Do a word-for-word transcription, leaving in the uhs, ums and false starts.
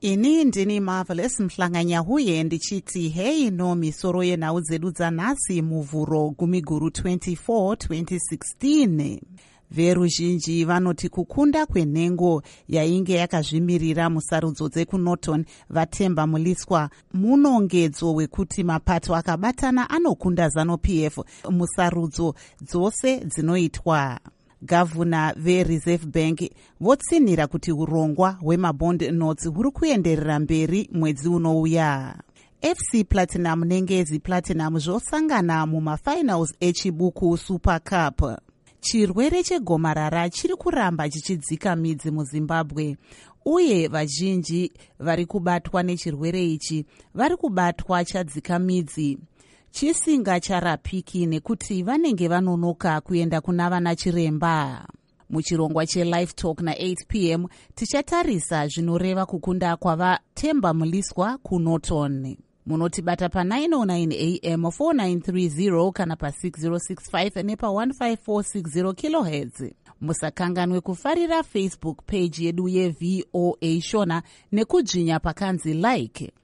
Ini ndini Marvelous Mhlanganyahuye ndichiti hei no misoro yenhau dzedu dzanhasi muvhuro gumiguru twenty-four twenty sixteen. Veruzhinji vanoti kukunda kwenhengo yainge yakazvimirira musarudzo dzekuNorton vatemba muliswa munongedzo wekuti mapato akabatana anokunda ZANU-P F musarudzo dzose dzinoitwa. Gavana veReserve Bank votsinhira kuti urongwa hwemabond notes huri kuenderera mberi mwedzi unouya. F C Platinum nengezi Platinum zvosangana mumafinals echibuku Super Cup. Chirwere chegomarara chiri kuramba chichidzika midzi muZimbabwe, uye vazhinji vari kubatwa nechirwere ichi vari kubatwa chadzika midzi chisingacharapiki nekuti vanenge vanonoka kuenda kuna vana chiremba. Muchirongwa cheLive Talk na-eight p m tichatarisa zvinoreva kukunda kwavatemba muliswa kuNorton. Munotibata pa nine oh nine a m four nine three zero kana pa six zero six five nepa one five four six zero kilohertz. Musakanganwe kufarira Facebook page yedu ye V O A Shona nekudzvinya pakanzi like.